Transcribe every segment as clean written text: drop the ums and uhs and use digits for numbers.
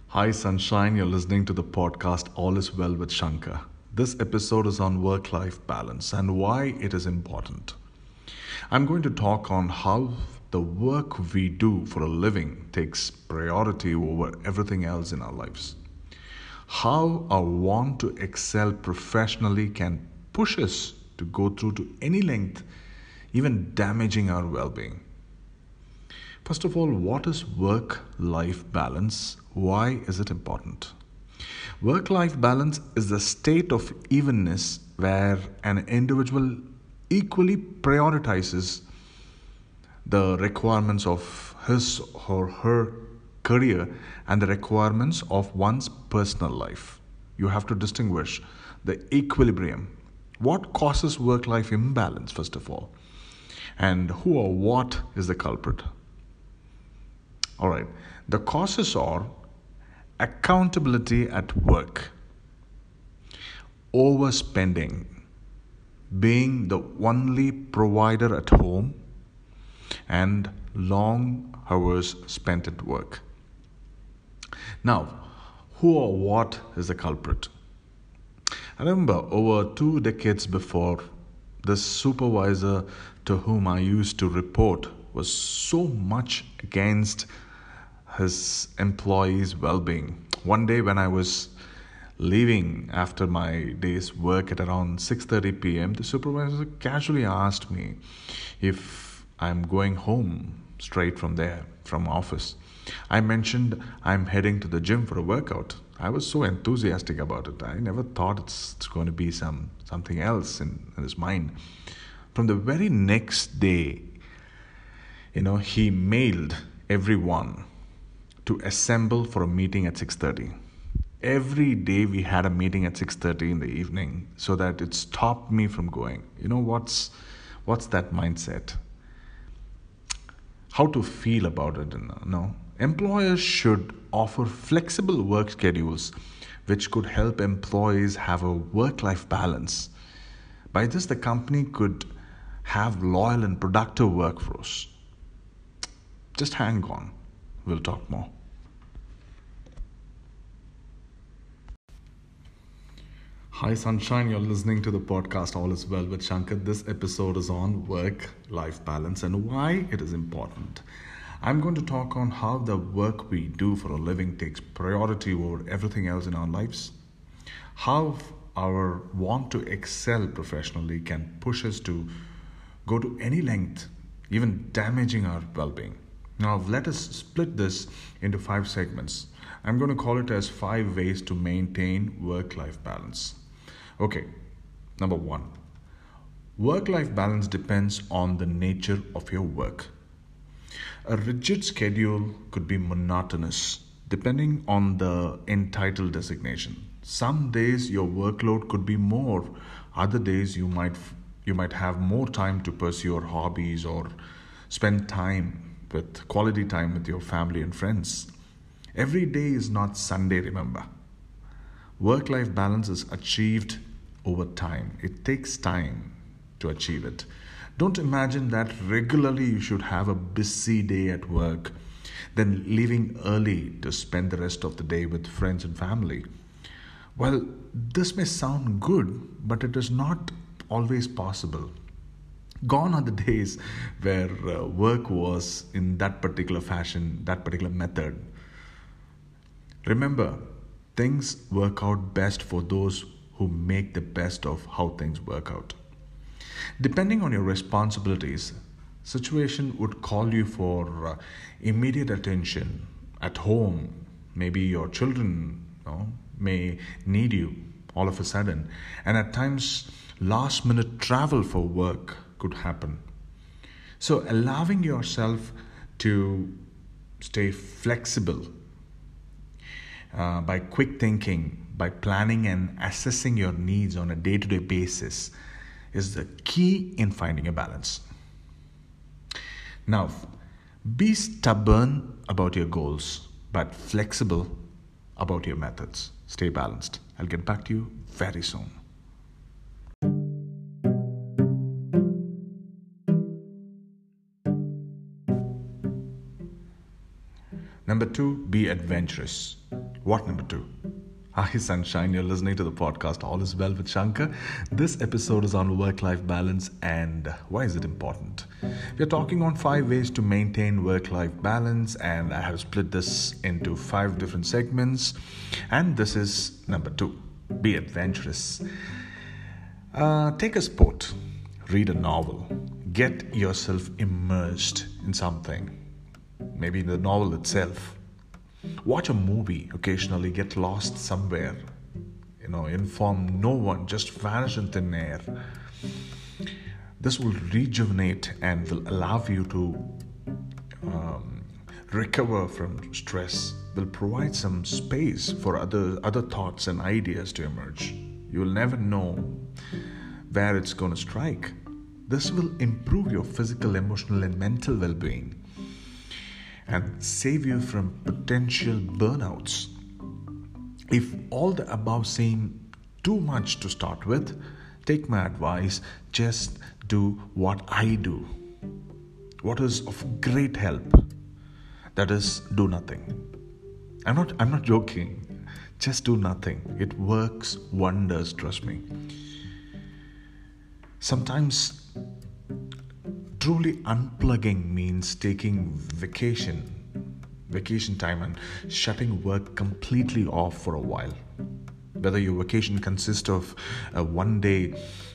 Hi, Sunshine. You're listening to the podcast All is Well with Shankar. This episode is on work life balance and why it is important. I'm going to talk on how the work we do for a living takes priority over everything else in our lives. How our want to excel professionally can push us to go through to any length, even damaging our well being. First of all, what is work life balance? Why is it important? Work life balance is the state of evenness where an individual equally prioritizes the requirements of his or her career and the requirements of one's personal life. You have to distinguish the equilibrium. What causes work life imbalance, first of all? And who or what is the culprit? All right. The causes are accountability at work, overspending, being the only provider at home, and long hours spent at work. Now, who or what is the culprit? I remember over 2 decades before, the supervisor to whom I used to report was so much against his employees' well being. One day, when I was leaving after my day's work at around 6:30 p.m., the supervisor casually asked me if I'm going home straight from there, from office. I mentioned I'm heading to the gym for a workout. I was so enthusiastic about it. I never thought it's going to be something else in his mind. From the very next day, he mailed everyone to assemble for a meeting at 6:30. Every day we had a meeting at 6:30 in the evening so that it stopped me from going. What's that mindset? How to feel about it? No. Employers should offer flexible work schedules which could help employees have a work-life balance. By this, the company could have loyal and productive workforce. Just hang on. We'll talk more. Hi, Sunshine. You're listening to the podcast All is Well with Shankar. This episode is on work life balance and why it is important. I'm going to talk on how the work we do for a living takes priority over everything else in our lives, how our want to excel professionally can push us to go to any length, even damaging our well being. Now, let us split this into 5 segments. I'm going to call it as 5 ways to maintain work life balance. Okay, number 1, work life balance depends on the nature of your work. A rigid schedule could be monotonous depending on the entitled designation. Some days your workload could be more, other days you might have more time to pursue your hobbies or spend quality time with your family and friends. Every day is not Sunday, remember. Work life balance is achieved over time. It takes time to achieve it. Don't imagine that regularly you should have a busy day at work, then leaving early to spend the rest of the day with friends and family. Well, this may sound good, but it is not always possible. Gone are the days where work was in that particular fashion, that particular method. Remember, things work out best for those who make the best of how things work out. Depending on your responsibilities, situation would call you for immediate attention at home. Maybe your children may need you all of a sudden, and at times last minute travel for work could happen. So allowing yourself to stay flexible by quick thinking, by planning and assessing your needs on a day-to-day basis is the key in finding a balance. Now, be stubborn about your goals, but flexible about your methods. Stay balanced. I'll get back to you very soon. Number 2, be adventurous. What number 2? Hi Sunshine, you're listening to the podcast All is Well with Shankar. This episode is on work-life balance and why is it important? We're talking on 5 ways to maintain work-life balance, and I have split this into 5 different segments, and this is number 2, be adventurous. Take a sport, read a novel, get yourself immersed in something, maybe in the novel itself. Watch a movie occasionally, get lost somewhere, inform no one, just vanish in thin air. This will rejuvenate and will allow you to recover from stress, will provide some space for other thoughts and ideas to emerge. You will never know where it's going to strike. This will improve your physical, emotional, and mental well-being and save you from potential burnouts. If all the above seem too much to start with, take my advice, just do what I do. What is of great help? That is, do nothing. I'm not joking. Just do nothing. It works wonders, trust me. Sometimes truly unplugging means taking vacation time and shutting work completely off for a while. Whether your vacation consists of a one day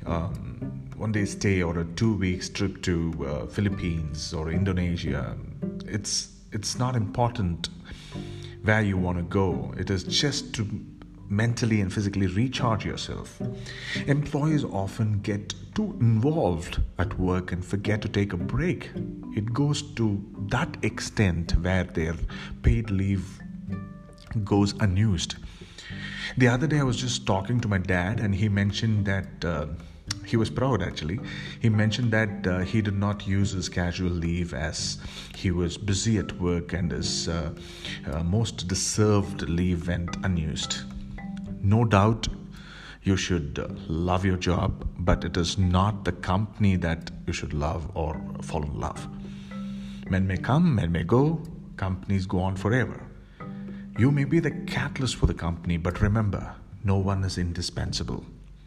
stay or a 2 weeks trip to Philippines or Indonesia, it's not important where you want to go. It is just to mentally and physically recharge yourself. Employees often get too involved at work and forget to take a break. It goes to that extent where their paid leave goes unused. The other day I was just talking to my dad, and he mentioned that he was proud actually. He mentioned that he did not use his casual leave as he was busy at work, and his most deserved leave went unused. No doubt you should love your job, but it is not the company that you should love or fall in love. Men may come, men may go, companies go on forever. You may be the catalyst for the company, but remember, no one is indispensable.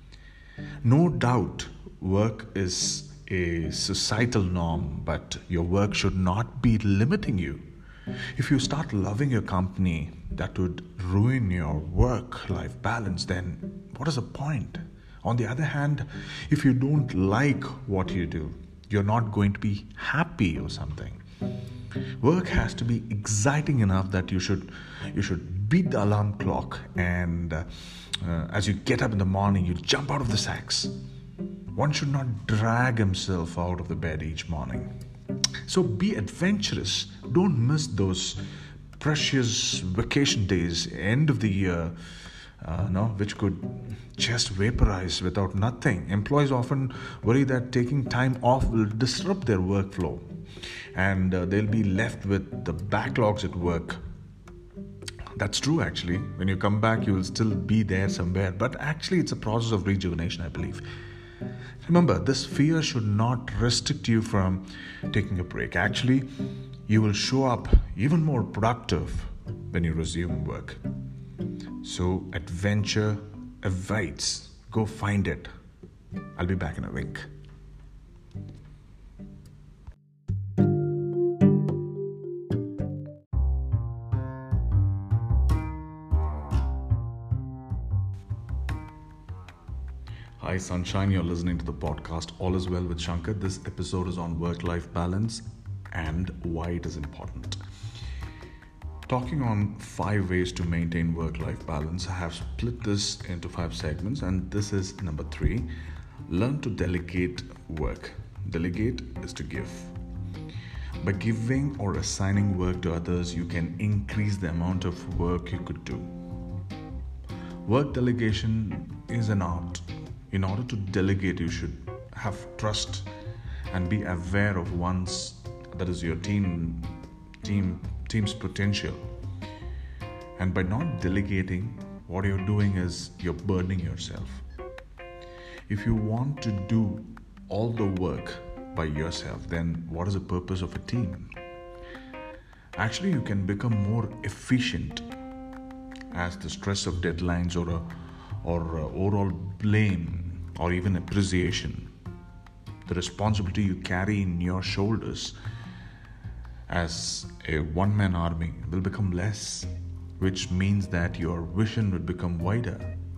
No doubt work is a societal norm, but your work should not be limiting you. If you start loving your company, that would ruin your work-life balance. Then what is the point? On the other hand, if you don't like what you do, you're not going to be happy or something. Work has to be exciting enough that you should beat the alarm clock, and as you get up in the morning, you jump out of the sacks. One should not drag himself out of the bed each morning. So be adventurous. Don't miss those precious vacation days, end of the year, which could just vaporize without nothing. Employees often worry that taking time off will disrupt their workflow, and they'll be left with the backlogs at work. That's true actually. When you come back, you will still be there somewhere, but actually it's a process of rejuvenation, I believe. Remember, this fear should not restrict you from taking a break. Actually, you will show up even more productive when you resume work. So, adventure awaits. Go find it. I'll be back in a wink. Hi Sunshine, you're listening to the podcast All is Well with Shankar. This episode is on work-life balance and why it is important. Talking on 5 ways to maintain work-life balance, I have split this into 5 segments, and this is number 3. Learn to delegate work. Delegate is to give. By giving or assigning work to others, you can increase the amount of work you could do. Work delegation is an art. In order to delegate, you should have trust and be aware of your team's potential. And by not delegating, what you're doing is you're burdening yourself. If you want to do all the work by yourself, then what is the purpose of a team? Actually, you can become more efficient as the stress of deadlines or overall blame or even appreciation, the responsibility you carry in your shoulders as a one-man army will become less, which means that your vision will become wider.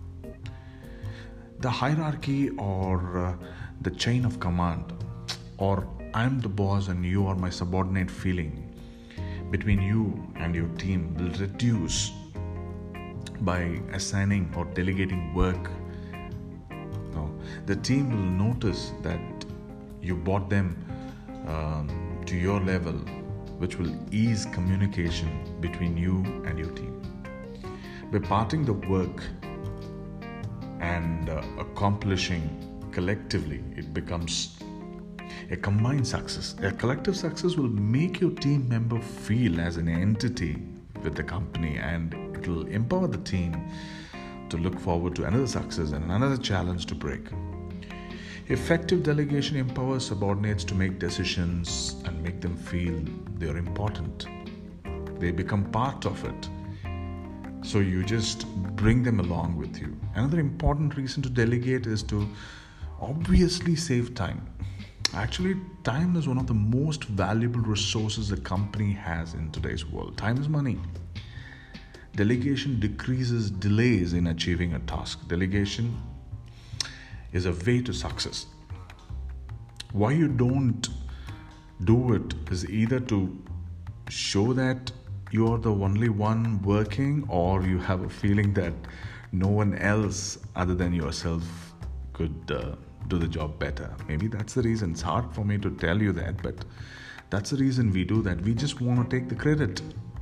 The hierarchy or the chain of command, or I'm the boss and you are my subordinate feeling between you and your team will reduce by assigning or delegating work. Now, the team will notice that you brought them to your level, which will ease communication between you and your team. By parting the work and accomplishing collectively, it becomes a combined success. A collective success will make your team member feel as an entity with the company, and it will empower the team to look forward to another success and another challenge to break. Effective delegation empowers subordinates to make decisions and make them feel they are important. They become part of it. So you just bring them along with you. Another important reason to delegate is to obviously save time. Actually, time is one of the most valuable resources a company has in today's world. Time is money. Delegation decreases delays in achieving a task. Delegation is a way to success. Why you don't do it is either to show that you are the only one working, or you have a feeling that no one else other than yourself could do the job better. Maybe that's the reason. It's hard for me to tell you that, but that's the reason we do that. We just want to take the credit.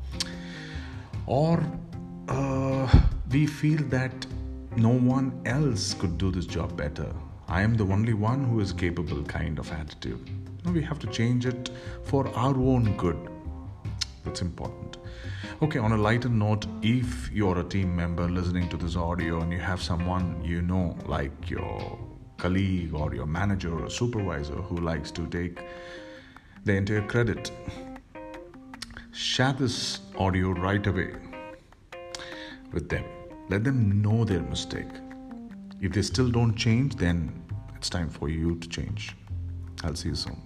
Or we feel that no one else could do this job better. I am the only one who is capable kind of attitude. No, we have to change it for our own good. That's important. Okay, on a lighter note, if you're a team member listening to this audio and you have someone you know, like your colleague or your manager or supervisor, who likes to take the entire credit, share this audio right away with them. Let them know their mistake. If they still don't change, then it's time for you to change. I'll see you soon.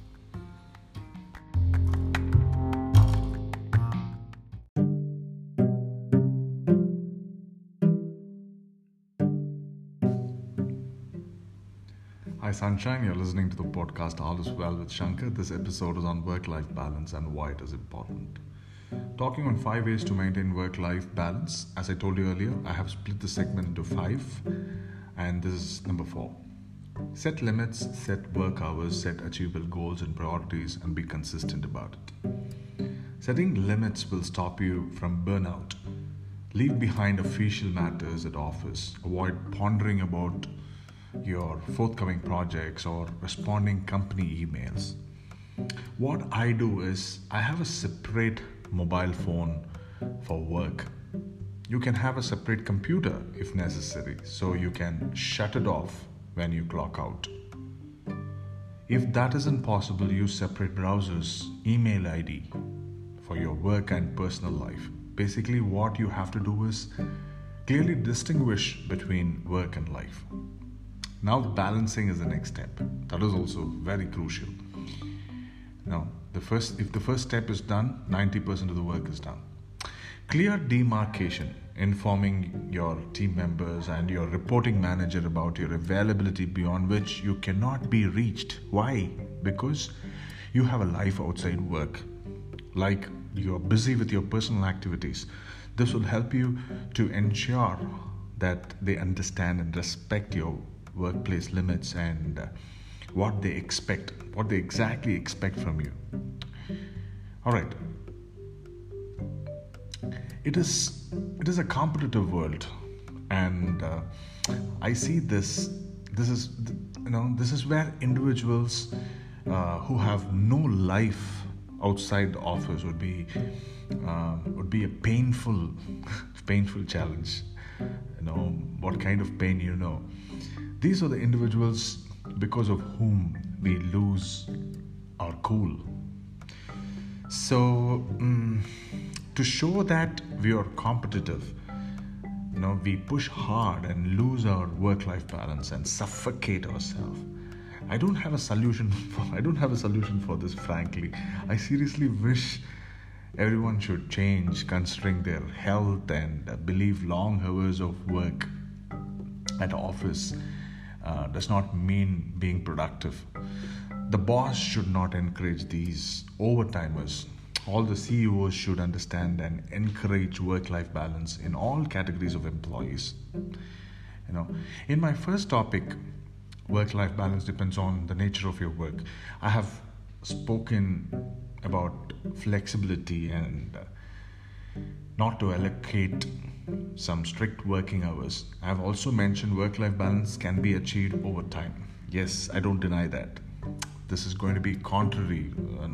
Hi Sunshine, you're listening to the podcast All Is Well with Shankar. This episode is on work-life balance and why it is important. Talking on 5 ways to maintain work-life balance. As I told you earlier, I have split the segment into 5, and this is number 4. Set limits, set work hours, set achievable goals and priorities, and be consistent about it. Setting limits will stop you from burnout. Leave behind official matters at office. Avoid pondering about your forthcoming projects or responding company emails. What I do is I have a separate mobile phone for work. You can have a separate computer if necessary, so you can shut it off when you clock out. If that isn't possible, use separate browsers, email ID for your work and personal life. Basically, what you have to do is clearly distinguish between work and life. Now, the balancing is the next step. That is also very crucial. Now, if the first step is done, 90% of the work is done. Clear demarcation, informing your team members and your reporting manager about your availability beyond which you cannot be reached. Why? Because you have a life outside work. Like you're busy with your personal activities. This will help you to ensure that they understand and respect your workplace limits and what they exactly expect from you. All right. It is a competitive world, and I see this. This is where individuals who have no life outside the office would be a painful challenge. What kind of pain These are the individuals because of whom we lose our cool. So, to show that we are competitive, we push hard and lose our work-life balance and suffocate ourselves. I don't have a solution for this, frankly. I seriously wish everyone should change, considering their health, and believe long hours of work at office does not mean being productive. The boss should not encourage these overtimers. All the CEOs should understand and encourage work-life balance in all categories of employees. In my first topic, work-life balance depends on the nature of your work. I have spoken about flexibility and not to allocate some strict working hours. I have also mentioned work-life balance can be achieved over time. Yes, I don't deny that. This is going to be contrary,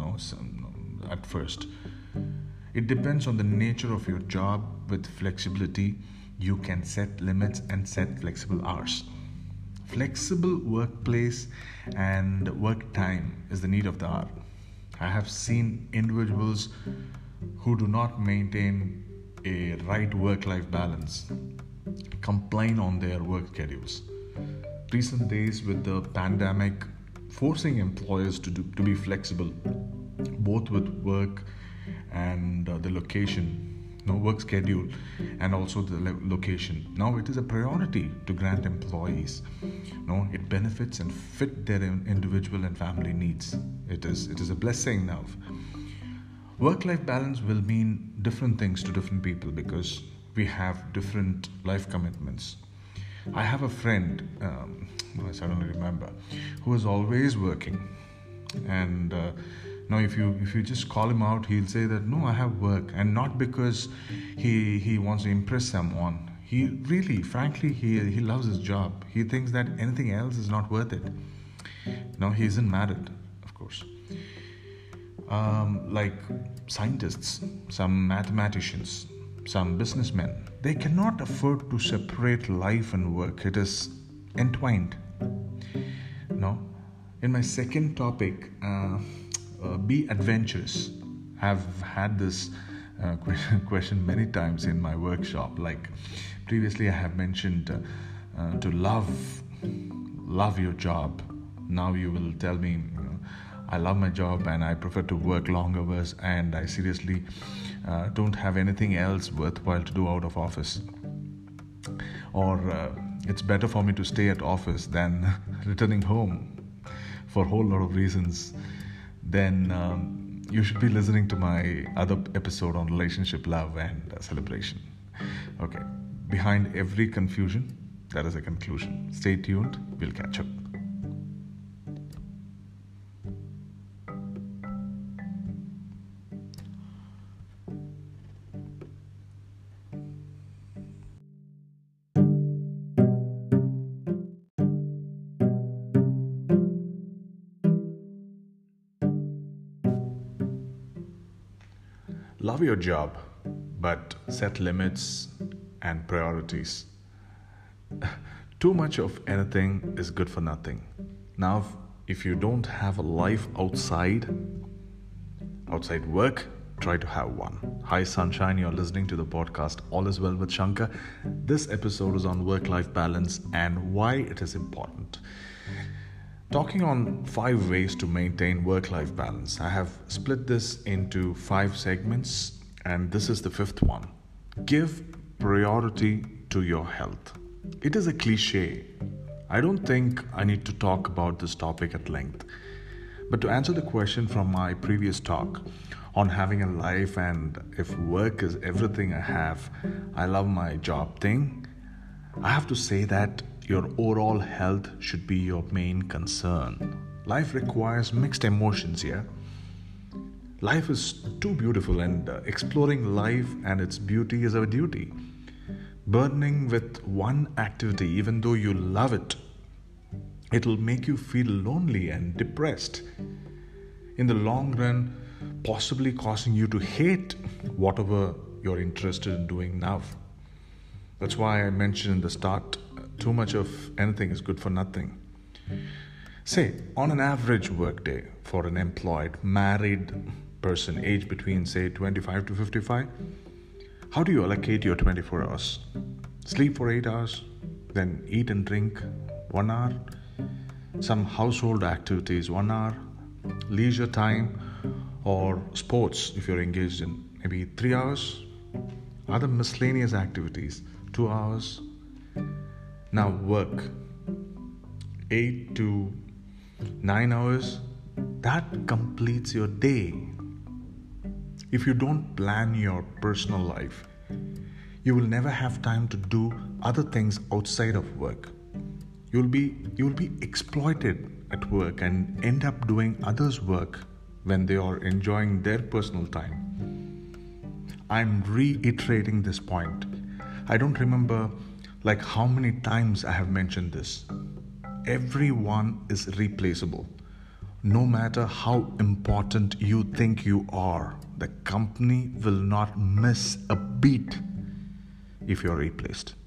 at first. It depends on the nature of your job. With flexibility, you can set limits and set flexible hours. Flexible workplace and work time is the need of the hour. I have seen individuals who do not maintain a right work-life balance complain on their work schedules. Recent days with the pandemic forcing employers to be flexible both with work and the location, work schedule, and also the location. Now it is a priority to grant employees. It benefits and fit their individual and family needs. It is a blessing now. Work-life balance will mean different things to different people because we have different life commitments. I have a friend, I suddenly remember, who is always working, and now if you just call him out, he'll say that no, I have work, and not because he wants to impress someone. He really, frankly, he loves his job. He thinks that anything else is not worth it. Now he isn't married, of course. Like scientists, some mathematicians, some businessmen, they cannot afford to separate life and work. It is entwined. In my second topic, be adventurous. I've had this question many times in my workshop. Like previously, I have mentioned to love your job. Now you will tell me, I love my job and I prefer to work long hours, and I seriously don't have anything else worthwhile to do out of office. Or it's better for me to stay at office than returning home for a whole lot of reasons. Then you should be listening to my other episode on relationship, love, and celebration. Okay, behind every confusion, there is a conclusion. Stay tuned, we'll catch up. Love your job, but set limits and priorities. Too much of anything is good for nothing. Now, if you don't have a life outside work, try to have one. Hi, sunshine, you're listening to the podcast All is Well with Shankar. This episode is on work-life balance and why it is important. Talking on 5 ways to maintain work-life balance. I have split this into 5 segments, and this is the 5th one. Give priority to your health. It is a cliche. I don't think I need to talk about this topic at length. But to answer the question from my previous talk on having a life and if work is everything I love my job thing, I have to say that your overall health should be your main concern. Life requires mixed emotions here. Life is too beautiful, and exploring life and its beauty is our duty. Burdening with one activity, even though you love it, it'll make you feel lonely and depressed. In the long run, possibly causing you to hate whatever you're interested in doing now. That's why I mentioned in the start, too much of anything is good for nothing. Say, on an average workday for an employed, married person aged between say 25 to 55, how do you allocate your 24 hours? Sleep for 8 hours, then eat and drink 1 hour, some household activities 1 hour, leisure time or sports if you're engaged in maybe 3 hours, other miscellaneous activities 2 hours. Now work 8 to 9 hours, that completes your day. If you don't plan your personal life, you will never have time to do other things outside of work. You'll be exploited at work and end up doing others' work when they are enjoying their personal time. I'm reiterating this point. I don't remember like how many times I have mentioned this. Everyone is replaceable. No matter how important you think you are, the company will not miss a beat if you're replaced.